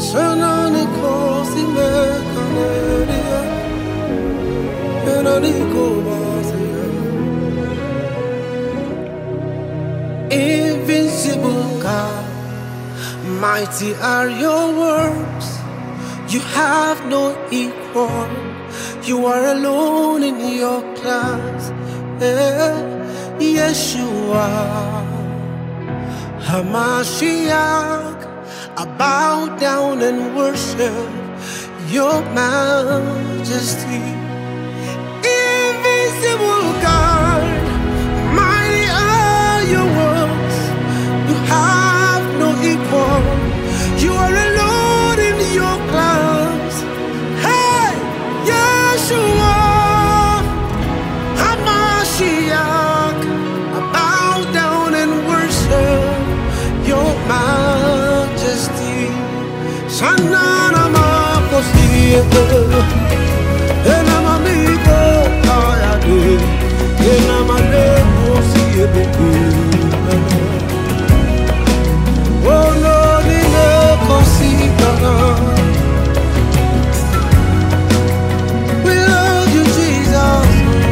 Shanani kosi me kaneria, enani kobasiya. Invincible God, mighty are your works. You have no equal. You are alone in your class. Yeshua, Hamashiach, I bow down and worship your majesty. Invisible God, mighty are your works. You have no equal. You are alone in your class. Hey, Yeshua, Hamashiach, I bow down and worship your majesty. Shanana makosiyete, enamamigo ayade, enamale kosiyete. Oh no, nile kosiyana. We love you, Jesus.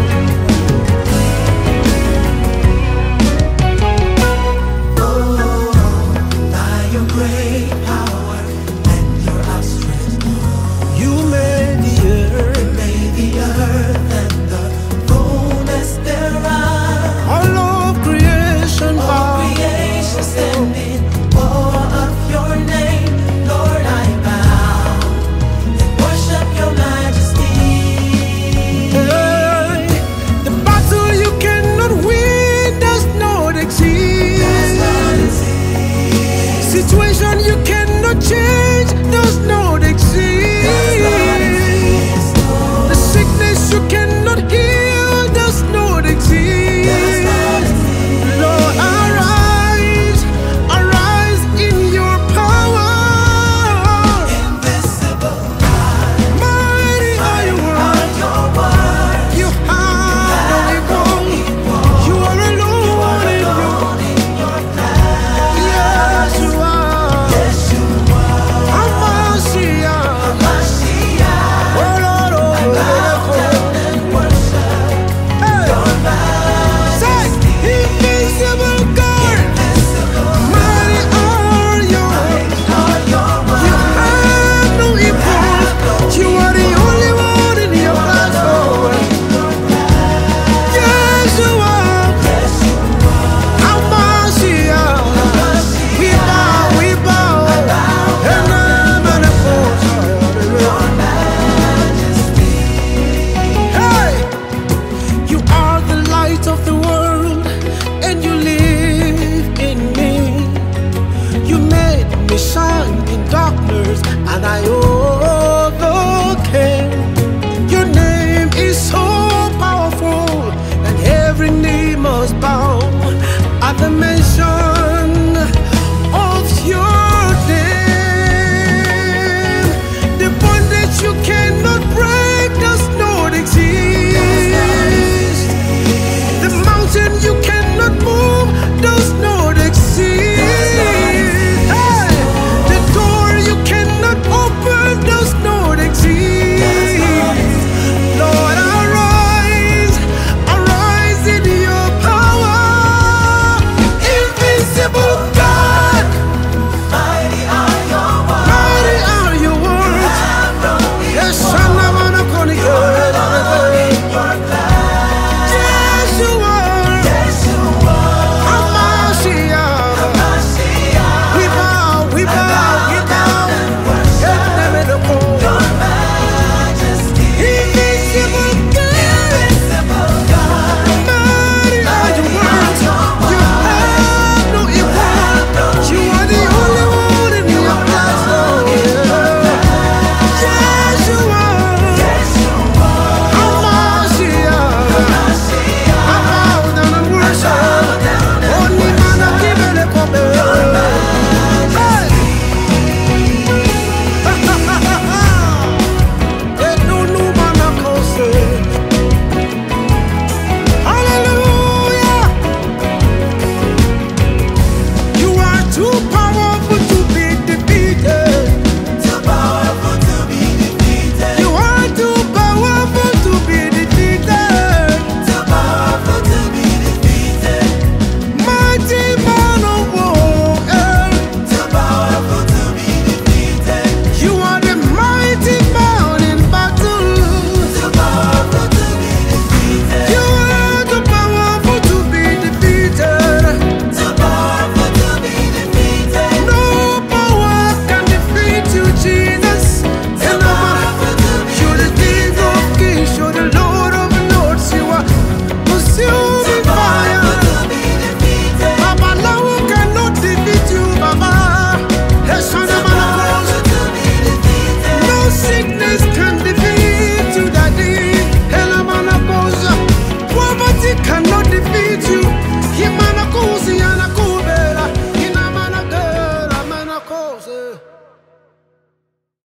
You made the earth and the fullness thereof. all of creation, All creation standing in awe of your name. Lord, I bow and worship your majesty. Hey, the battle you cannot win does not exist. Does not exist. Situation you cannot change does not exist. Does not exist. The sickness you cannot heal does not exist. Does not exist. Lord, arise, arise in your power. Invisible God, Mighty are you, are Lord. your words. You have no equal. You are alone in your. Alone in your class. Yes, you are. Yeshua, Hamashiach. Mashiach, Oh Lord, oh bow down and worship Hey. your Say, majesty. invisible God, Invisible mighty are you. are your You words. have no equal. You are the only one in your class. Oh, yes, you are. Yeshua, Hamashiach. We bow, we bow. And I'm an your majesty. Hey, you are the light of the world, and you live in me. You made me shine in darkness, and I overcame. Your name is so powerful, and every knee must bow at the mention of your name. The bondage you cannot break does not exist. The mountain you cannot move does not exist. Hey, the door you cannot open does not exist. need you.